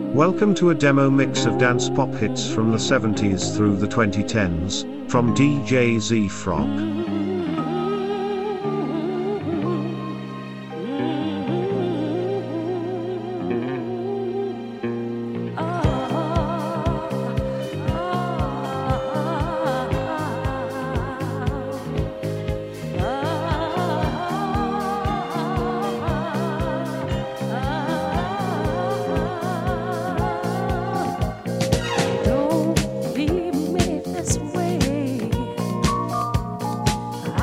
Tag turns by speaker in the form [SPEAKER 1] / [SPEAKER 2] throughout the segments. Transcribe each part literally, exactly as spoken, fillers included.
[SPEAKER 1] Welcome to a demo mix of dance pop hits from the seventies through the twenty tens, from D J Z Frog.
[SPEAKER 2] Don't leave me this way.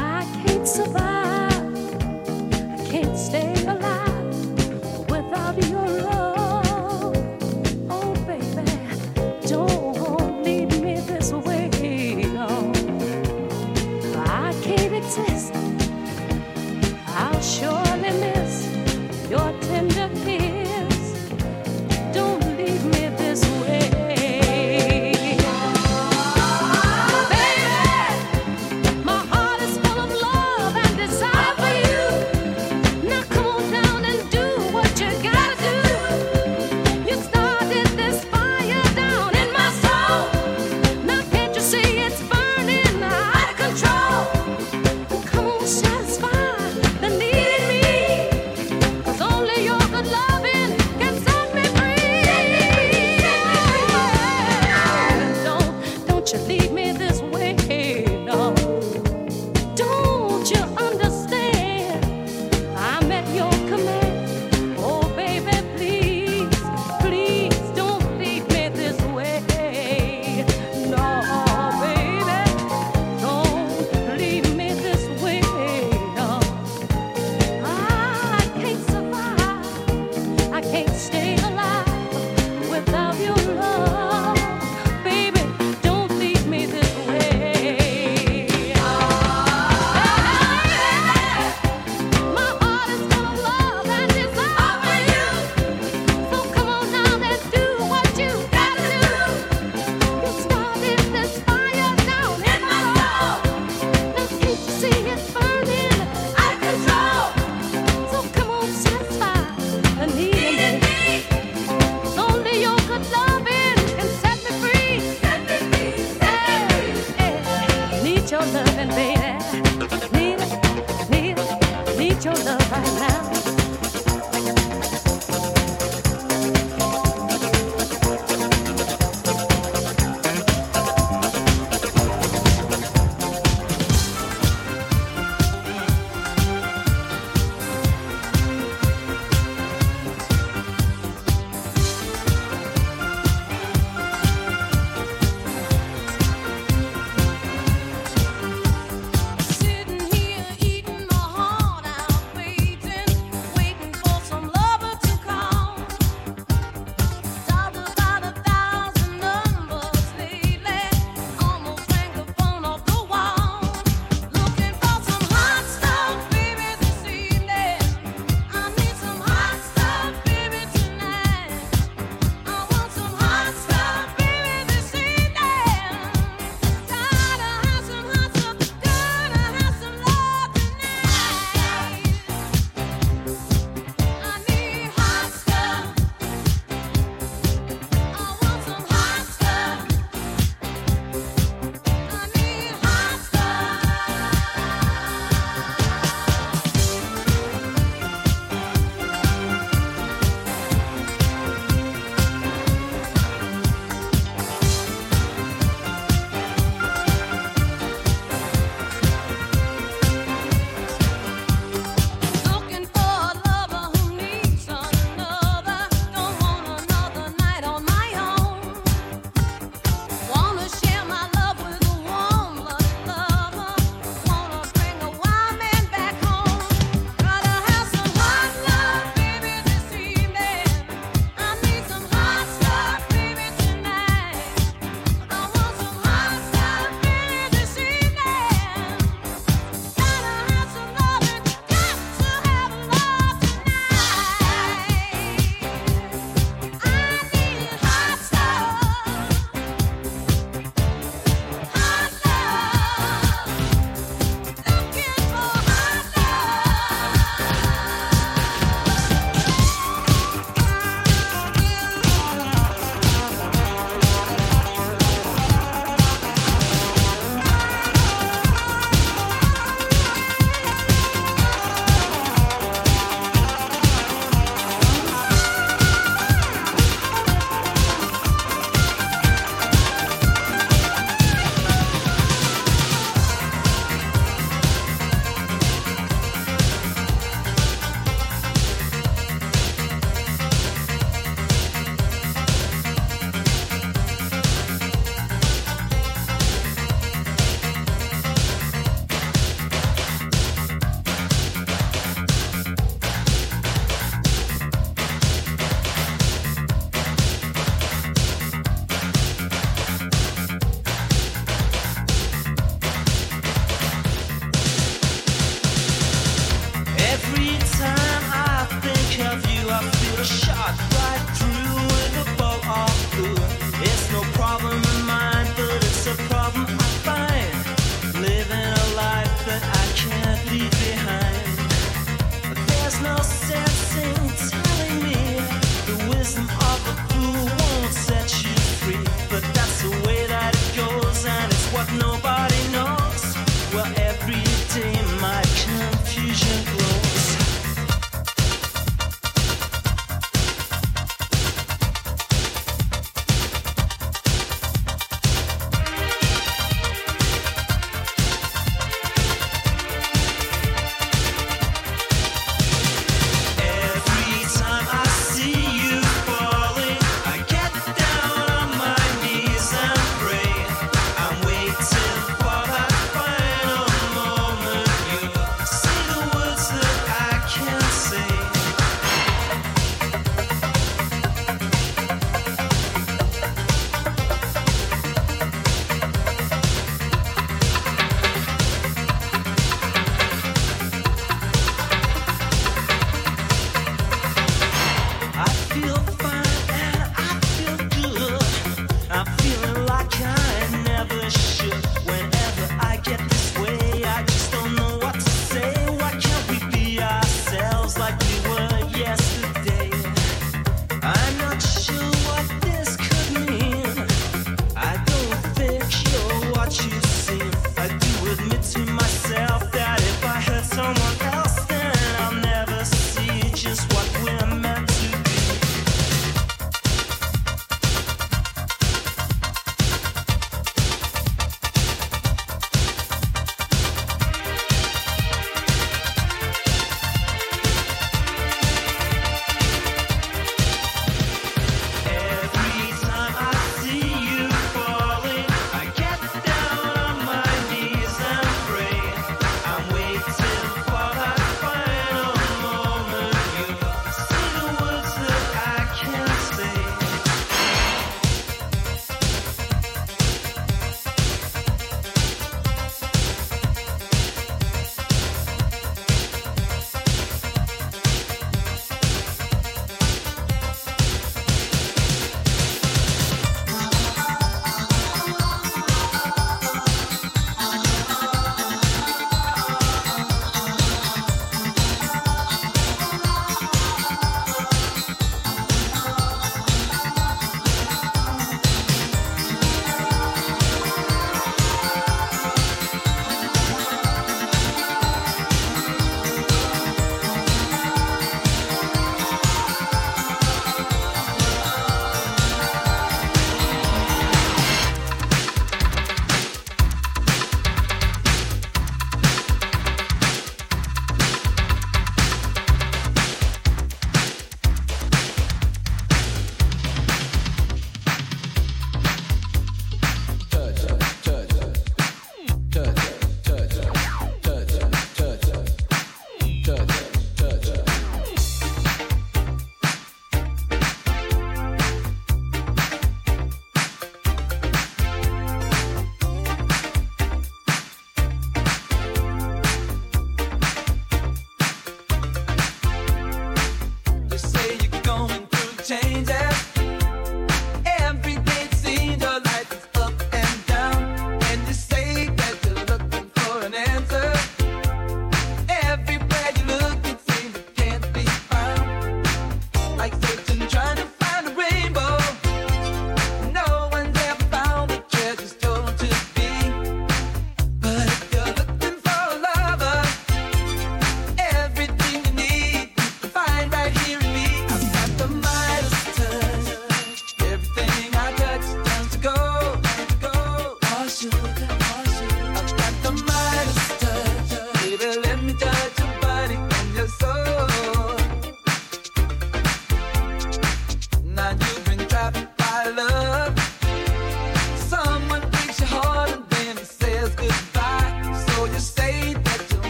[SPEAKER 2] Midas touch.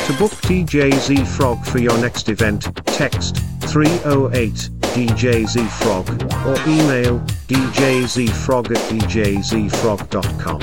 [SPEAKER 1] To book D J Z Frog for your next event, text three oh eight D J Z Frog or email d j z frog at d j z frog dot com.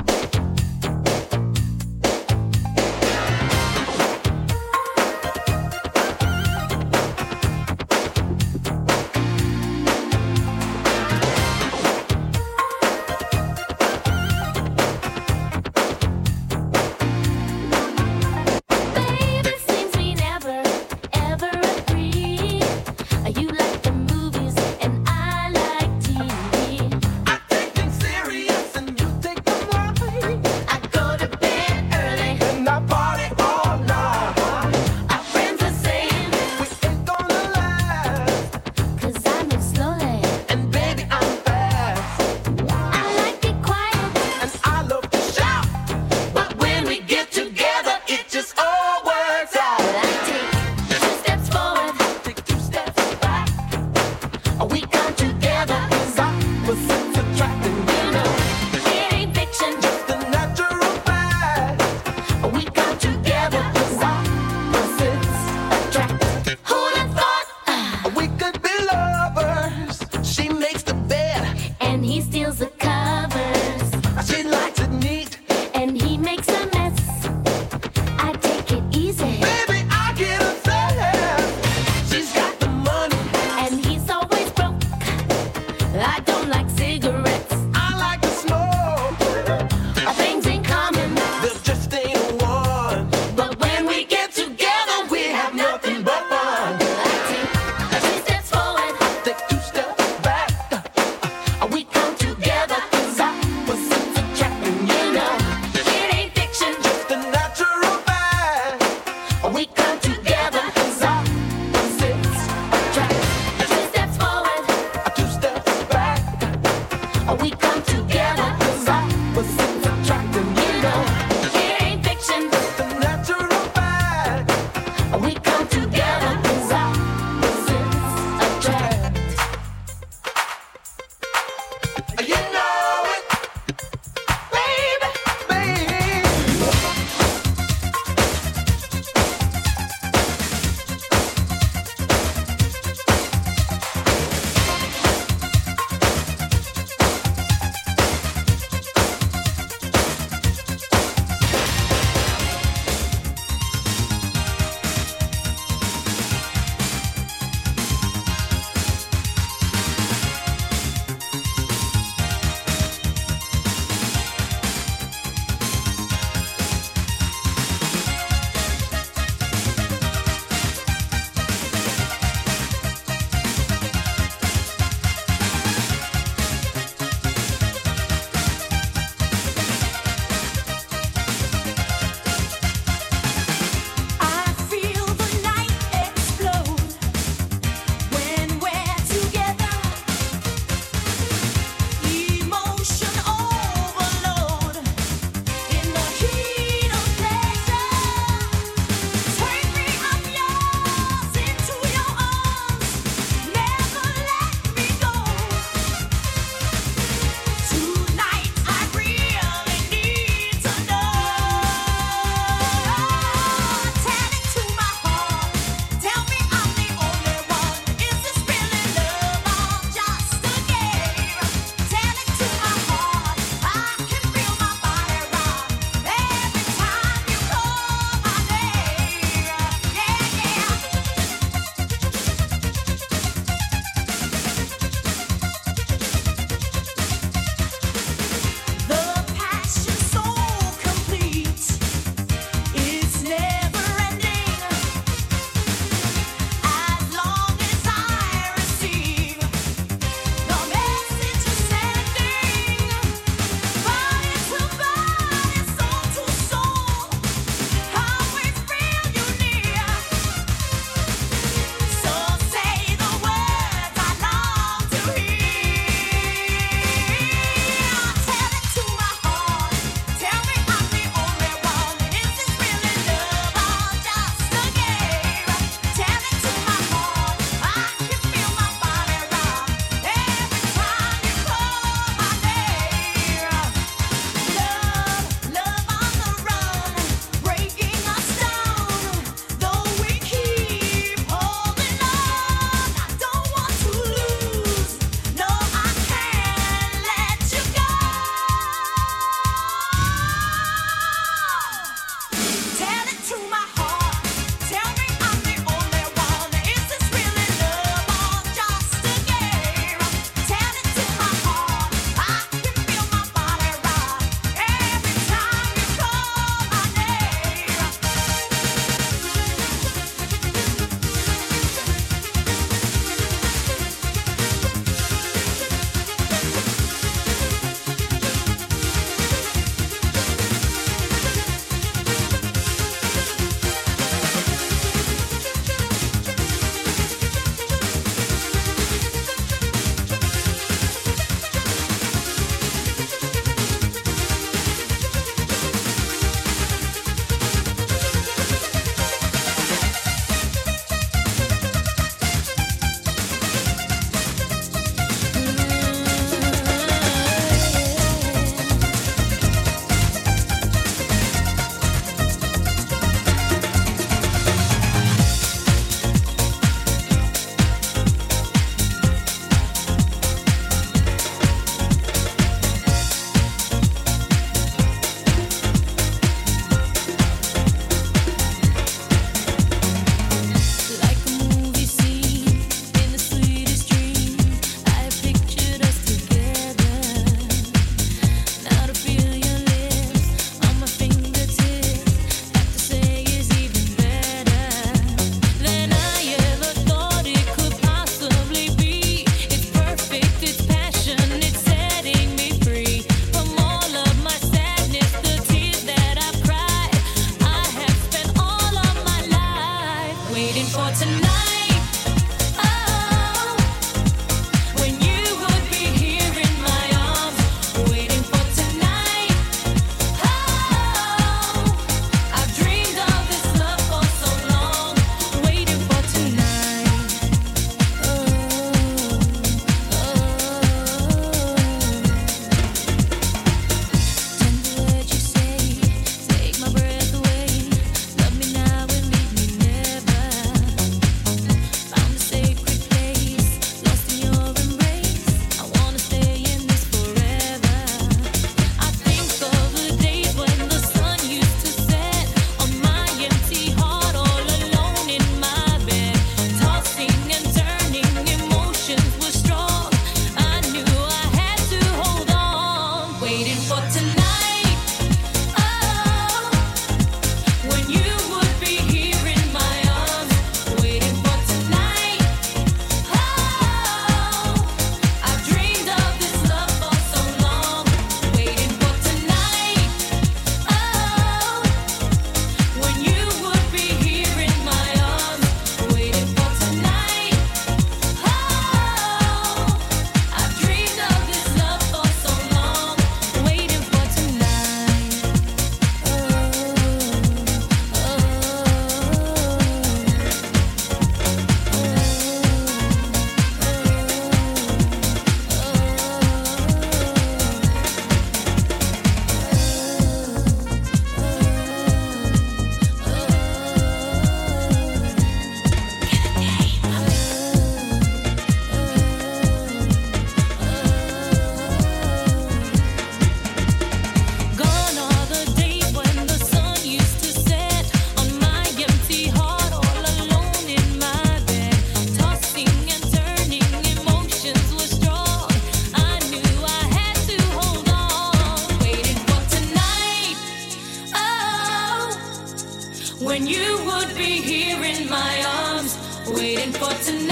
[SPEAKER 2] when you would be here in my arms, waiting for tonight.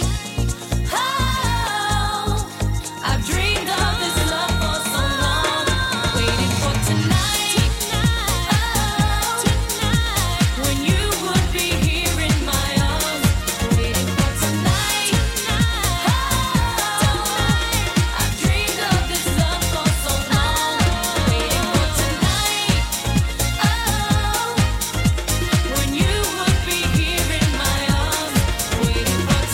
[SPEAKER 2] Oh, I've dreamed of this love for so long, waiting for tonight. Oh, when you would be here in my arms, waiting for tonight. Oh, I've dreamed of this love for so long, waiting for tonight. Oh, when you would be here in my arms, waiting for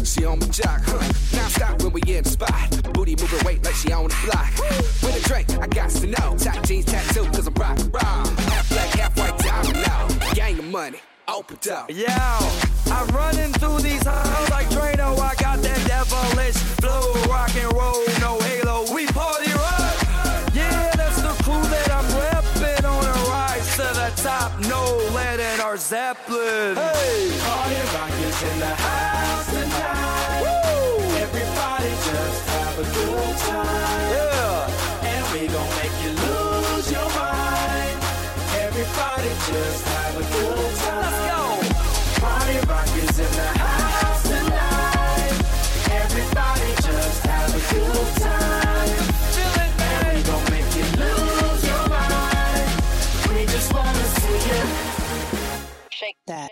[SPEAKER 3] She on my jock, huh? Now stop when we in the spot. Booty moving weight like she on the block. With a drink, I got to know. Top jeans tattoo, cause I'm rock, rock. Half black, half white, diamond now. Gang of money, open up.
[SPEAKER 4] Yo, I'm running through these halls like Drano. I got that devilish flow, rock and roll, no halo. We party rock. Yeah, that's the crew that I'm repping on a rise to the top. No lead in our Zeppelin. Hey,
[SPEAKER 5] Party rock is in the house tonight. Woo! Everybody just have a good time.
[SPEAKER 4] yeah.
[SPEAKER 5] And we gon' make you lose your mind. Everybody just have a good time.
[SPEAKER 4] Let's go.
[SPEAKER 5] Party rock is in the house tonight. Everybody just have a good time.
[SPEAKER 4] Feel it,
[SPEAKER 5] And
[SPEAKER 4] man.
[SPEAKER 5] we gon' make you lose your mind. We just wanna see you.
[SPEAKER 6] Shake that.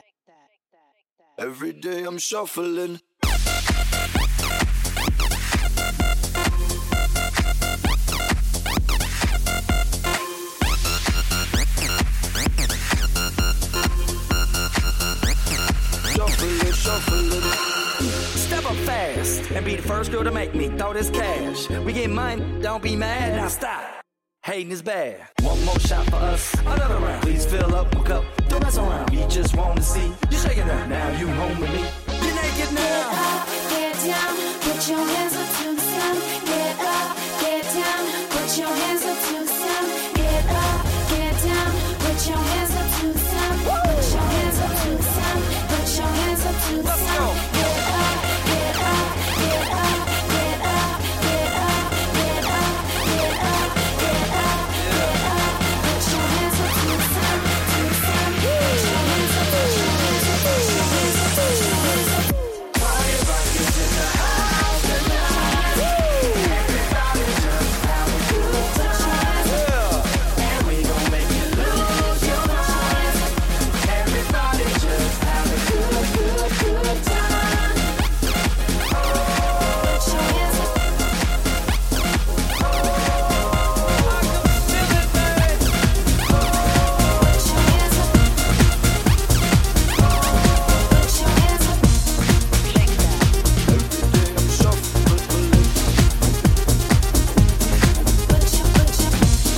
[SPEAKER 4] Every day I'm shuffling. Shuffle it, shuffle it. Step up fast and be the first girl to make me throw this cash. We get money, don't be mad. Now stop. Hating is bad. One more shot for us, another round. Please fill up my cup, don't mess around. We just wanna see you shaking it. Now you home with me. You're naked now.
[SPEAKER 2] Get down, put your hands up to the sound. Get up, get down, put your hands up to the sound. Get up, get down, put your hands up to the sound. Put your hands up to the sound. Put your hands up to the
[SPEAKER 4] Let's
[SPEAKER 2] sound.
[SPEAKER 4] go.
[SPEAKER 2] Get up, get up, get up, get up, get up, get up, get up, get up, get up. Put your hands up to the sound, to the sound. Put your hands up, put your hands up, put your hands up, put your hands up.
[SPEAKER 5] Party rock is in the house tonight. Everybody just have a good time. And we gon' make you lose your mind. Everybody just have a good, good, good time.
[SPEAKER 2] Put your hands up. Put your hands up. Put your hands up.
[SPEAKER 6] Shake that.
[SPEAKER 4] Every day I'm shuffling.
[SPEAKER 2] Put your, put your. Put your,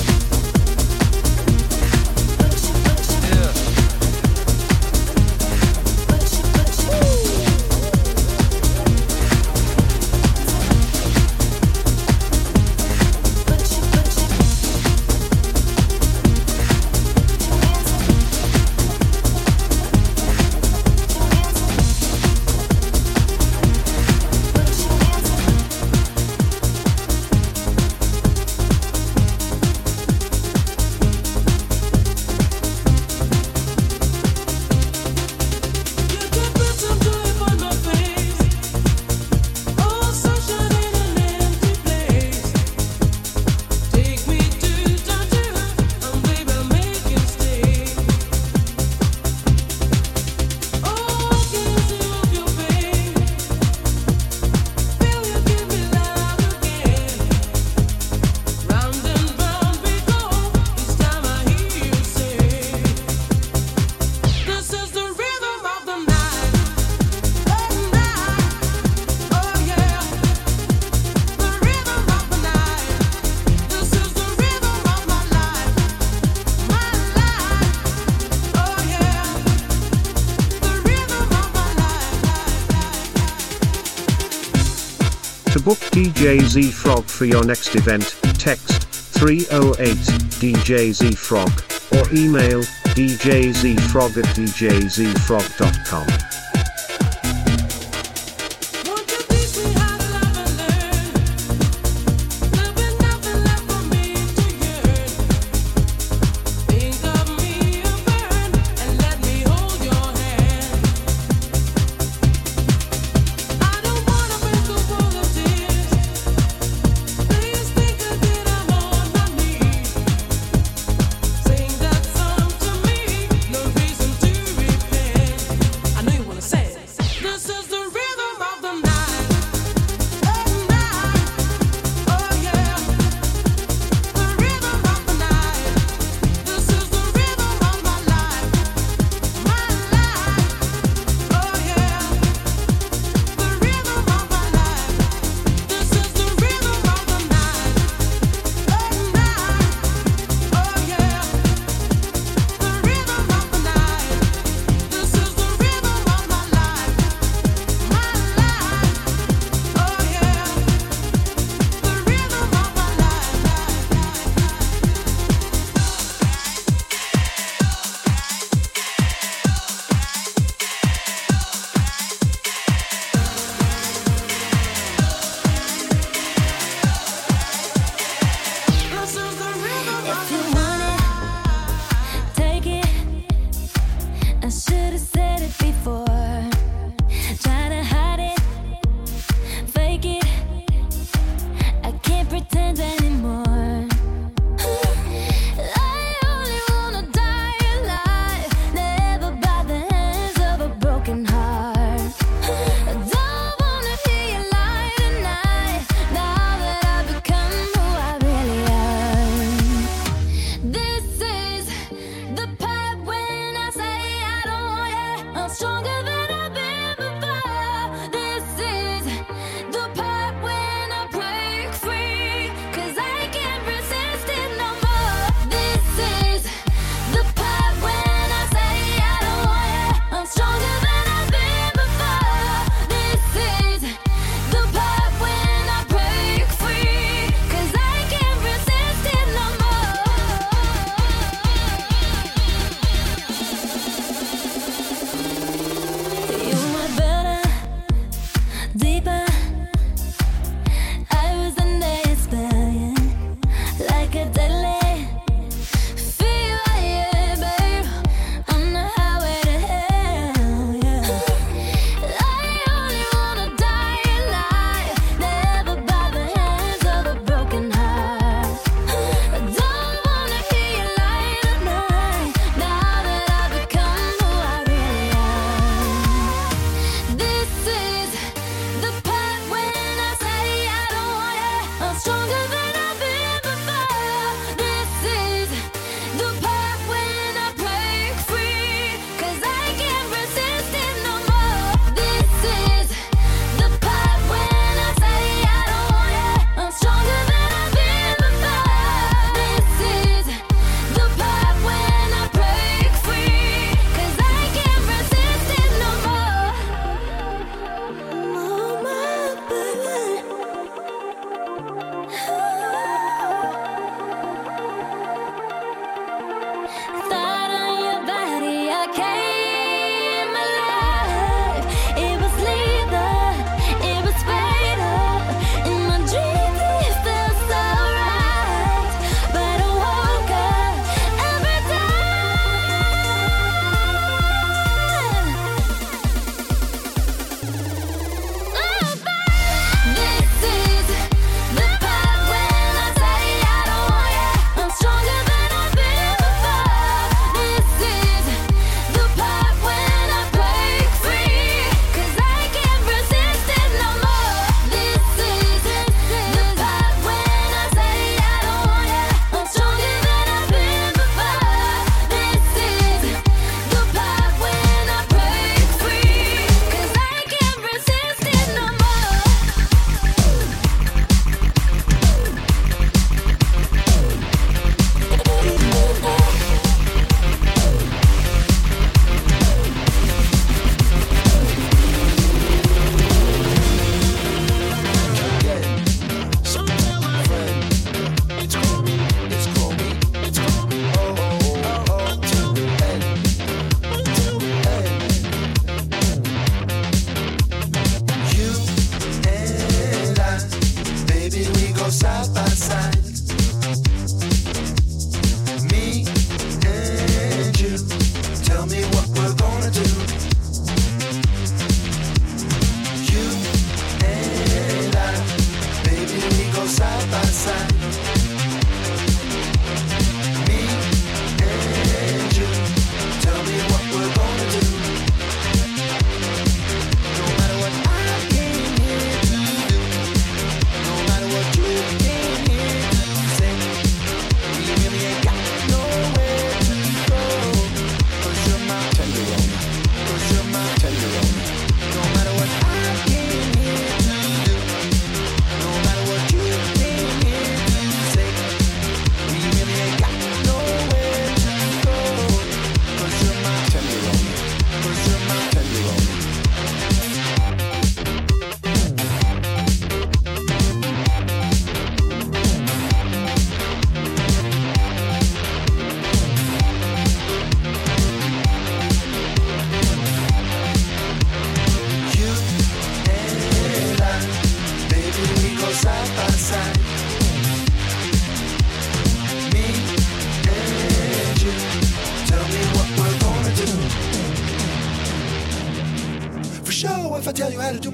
[SPEAKER 2] put your.
[SPEAKER 4] Yeah.
[SPEAKER 2] Put your, put your. Put your, put your.
[SPEAKER 7] You can put some joy upon my face. Oh, sunshine in an empty place. Take me to Tangier, and baby, make it stay. Oh, kiss of your face. Feel you give me love again. Round and round we go. Each time I hear you say. This is the rhythm of the night, oh night, oh yeah. The rhythm of the night. This is the rhythm of my life, my life, oh yeah. The rhythm of my life.
[SPEAKER 1] To book D J Z Frog for your next event, text three oh eight D J Z Frog or email d j z frog at d j z frog dot com.
[SPEAKER 7] Won't you teach me how to love and learn? There'll be nothing left for me to yearn. Think of me and burn, and let me hold your hand. I don't wanna break the wall of tears. Please think again, I'm on my knees. Sing that song to me, no reason to repent. I know you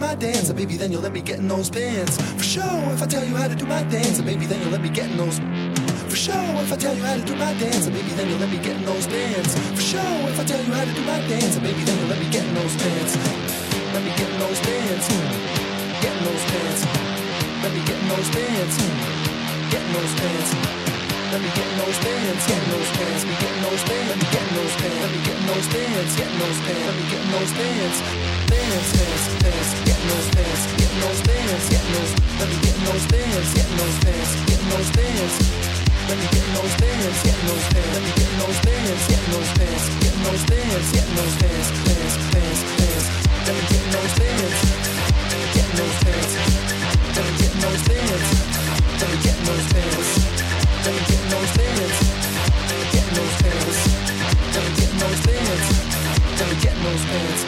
[SPEAKER 8] my dance, and baby, then you'll let me get in those bands. For sure, if I tell you how to do my dance, and baby, then you'll let me get in those. For sure, if I tell you how to do my dance, and baby, then you'll let me get in those bands. For sure, if I tell you how to do my dance, and baby, then you'll let me get in those bands. Let me get in those bands. Get in those bands. Let me get in those bands. Get in those bands. Let me get in those bands, get in those bands, let me get in those bands, let me get in those bands, let me get in those bands, get in those bands, let me get in those bands, bands, bands, bands, get in those bands, get in those bands, get in those, let me get in those bands, get in those bands, get in those bands, let me get in those bands, get in those bands, let me get in those bands, get in those bands, get in those bands, get in those bands, bands, bands, bands, let me get in those bands, get in those bands, let me get in those bands, let me get in those bands. Let me get in those bands. Get in those bands. Let me get in those bands. Let me get in those bands.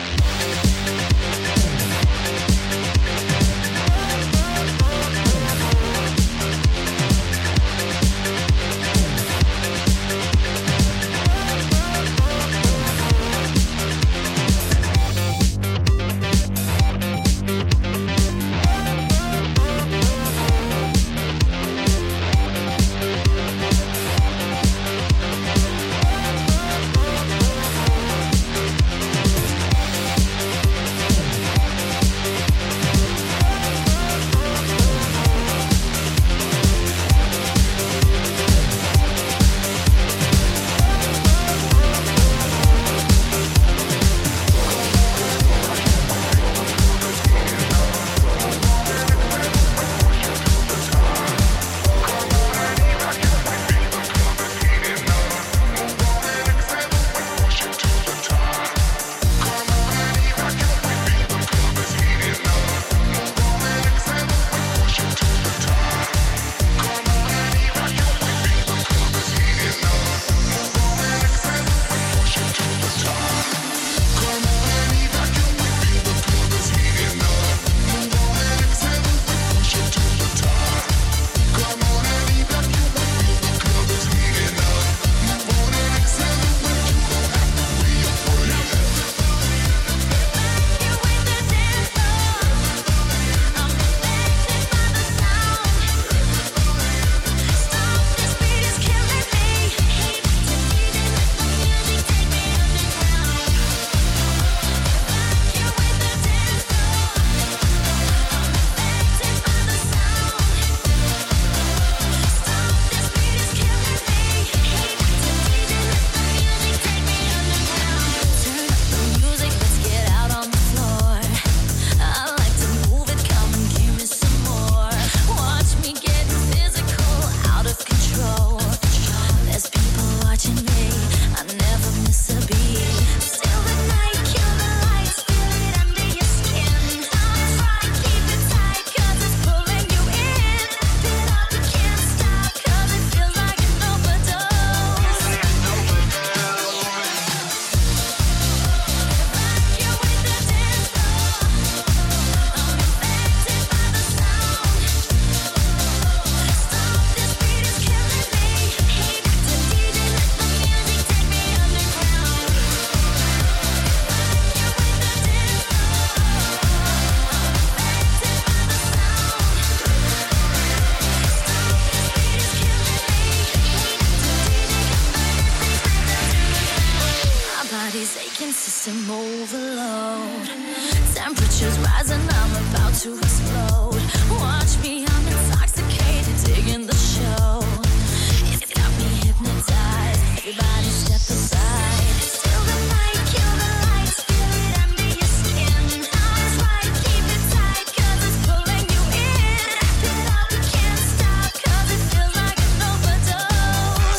[SPEAKER 2] system overload. Temperatures rising, I'm about to explode. Watch me, I'm intoxicated, digging the show. It's got me hypnotized. Everybody step aside. Still the night, kill the lights, feel it under your skin. Eyes wide, keep it tight, 'cause it's pulling you in. Wrap it up, you can't stop, 'cause it feels like an overdose.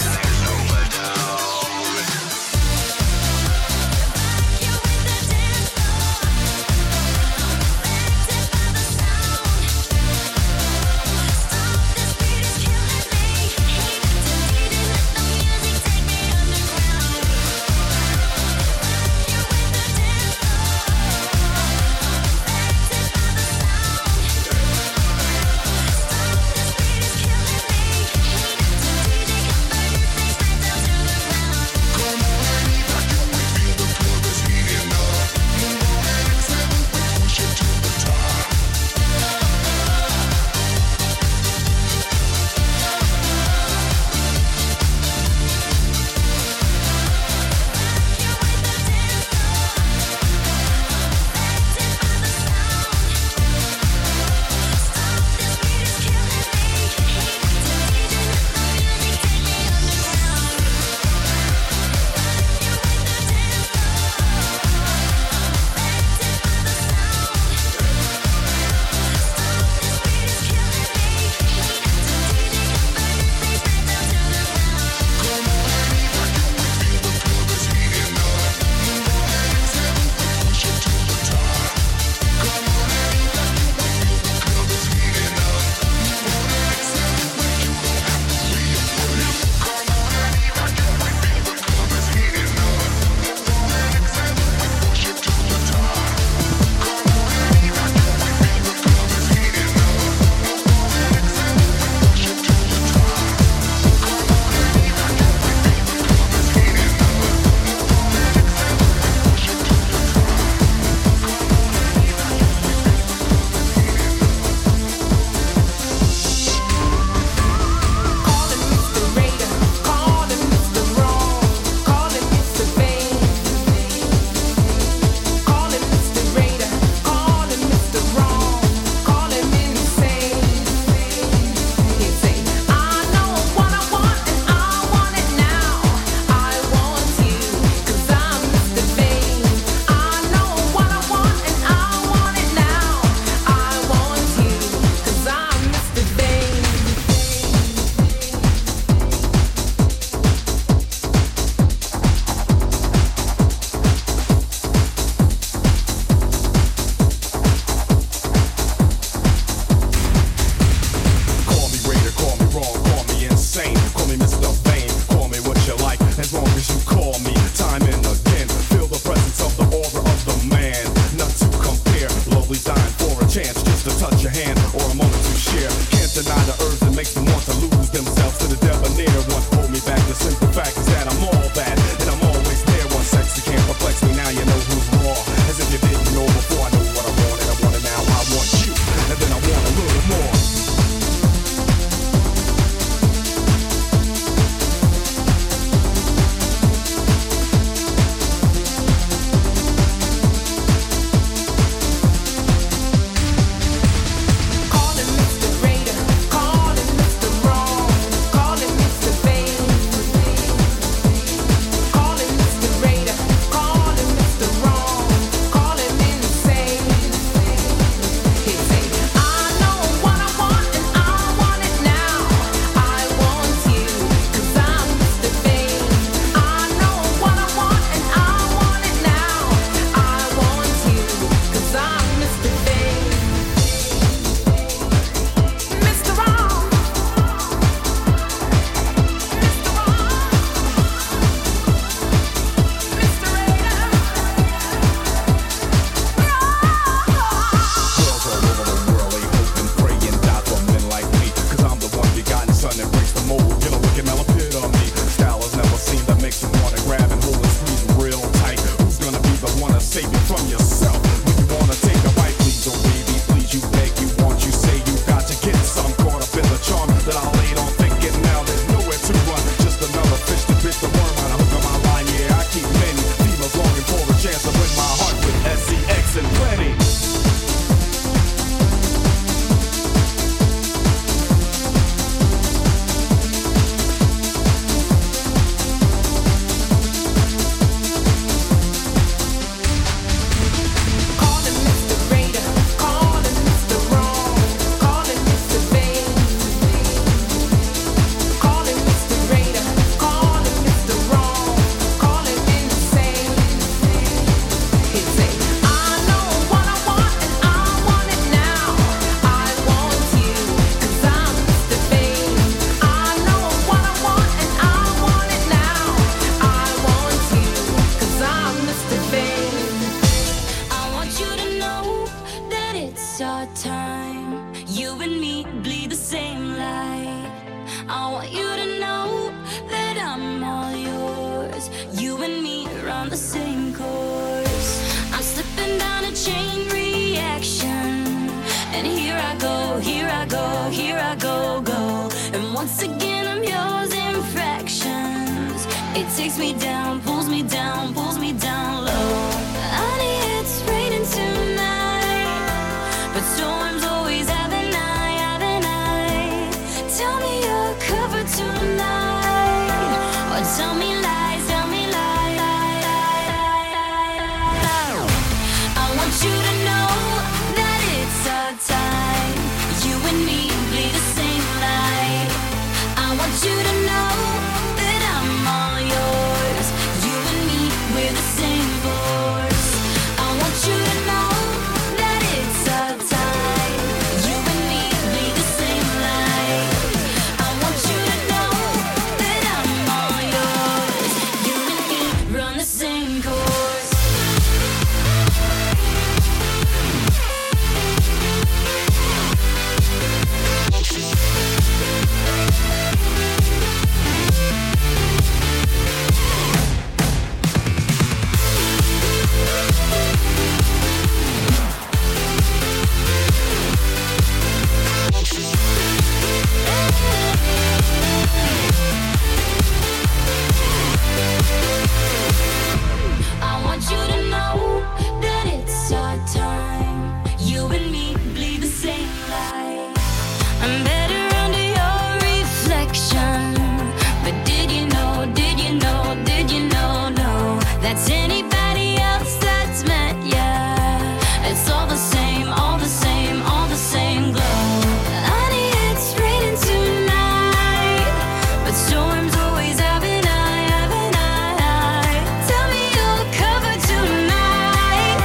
[SPEAKER 2] You're with the dance floor. I'm affected by the sound.
[SPEAKER 9] all designed for a chance just to touch your hand or a moment to share. Can't deny the urge that makes them want to lose themselves to the debonair one. Hold me back, the simple fact is that I'm all that, and I'm always there. One sexy can't perplex me, now you know who's raw. As if you didn't know before. I know what I want and I want it now. I want you, and then I want a little more.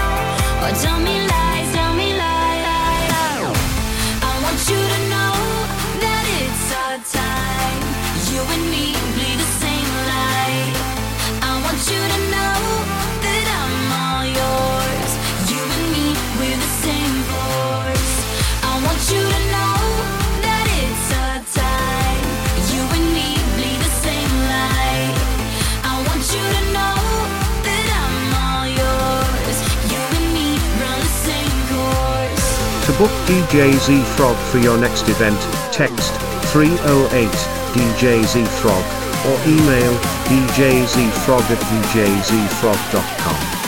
[SPEAKER 2] Tell me lies, tell me lies. I want you to know
[SPEAKER 1] To book D J Z Frog for your next event, text three oh eight D J Z Frog or email d j z frog at d j z frog dot com.